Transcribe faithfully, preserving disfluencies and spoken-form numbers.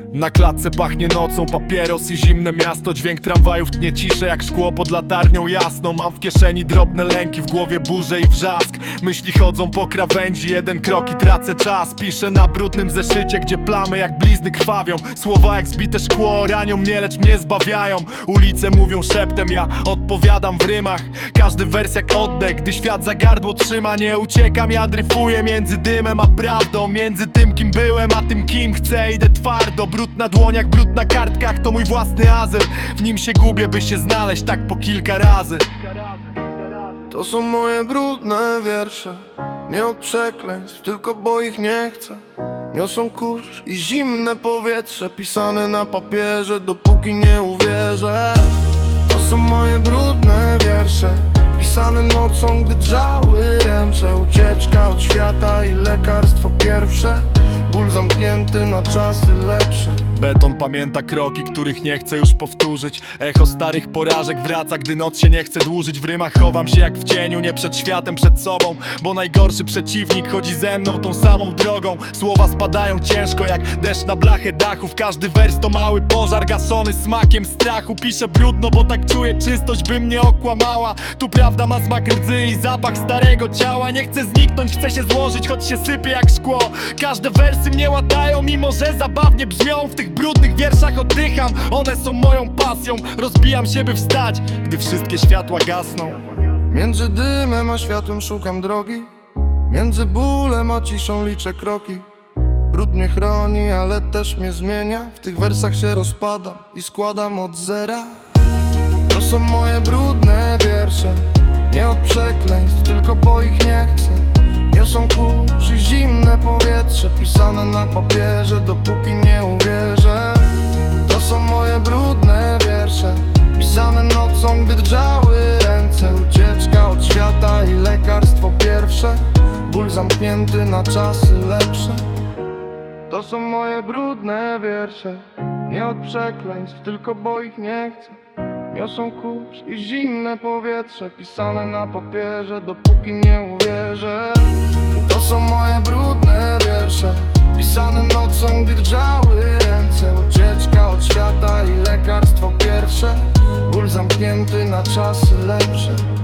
Na klatce pachnie nocą, papieros i zimne miasto. Dźwięk tramwajów tnie ciszę jak szkło pod latarnią jasną. Mam w kieszeni drobne lęki, w głowie burze i wrzask. Myśli chodzą po krawędzi, jeden krok i tracę czas. Piszę na brudnym zeszycie, gdzie plamy jak blizny krwawią. Słowa jak zbite szkło ranią mnie, lecz mnie zbawiają. Ulice mówią szeptem, ja odpowiadam w rymach. Każdy wers jak oddech, gdy świat za gardło trzyma. Nie uciekam, ja dryfuję między dymem a prawdą. Między tym kim byłem, a tym kim chcę, idę twardo. Brud na dłoniach, brud na kartkach, to mój własny azyl. W nim się gubię, by się znaleźć tak po kilka razy. To są moje brudne wiersze, nie od przekleństw, tylko bo ich nie chcę. Niosą kurz i zimne powietrze, pisane na papierze, dopóki nie uwierzę. To są moje brudne wiersze, pisane nocą, gdy drżały ręce. Ucieczka od świata i lekarstwo pierwsze, ból zamknięty na czasy lepsze. Beton pamięta kroki, których nie chcę już powtórzyć. Echo starych porażek wraca, gdy noc się nie chce dłużyć. W rymach chowam się jak w cieniu, nie przed światem, przed sobą. Bo najgorszy przeciwnik chodzi ze mną tą samą drogą. Słowa spadają ciężko jak deszcz na blachę dachów. Każdy wers to mały pożar gaszony smakiem strachu. Piszę brudno, bo tak czuję czystość, by mnie okłamała. Tu prawda ma smak rdzy i zapach starego ciała. Nie chcę zniknąć, chcę się złożyć, choć się sypie jak szkło. Każde wersy mnie łatają, mimo że zabawnie brzmią. W tych brudnych wierszach oddycham, one są moją pasją. Rozbijam się, by wstać, gdy wszystkie światła gasną. Między dymem a światłem szukam drogi, między bólem a ciszą liczę kroki. Brud mnie chroni, ale też mnie zmienia. W tych wersach się rozpadam i składam od zera. To są moje brudne wiersze, nie od przekleństw, tylko bo ich nie chcę. Niosą kurz i zimne powietrze, pisane na papierze, dopóki nie uwierzę. To są moje brudne wiersze, pisane nocą, gdy drżały ręce. Ucieczka od świata i lekarstwo pierwsze, ból zamknięty na czasy lepsze. To są moje brudne wiersze, nie od przekleństw, tylko bo ich nie chcę. Niosą kurz i zimne powietrze, pisane na papierze, dopóki nie uwierzę. To są moje brudne wiersze, pisane nocą, gdy drżały ręce. Ucieczka od świata i lekarstwo pierwsze, ból zamknięty na czasy lepsze.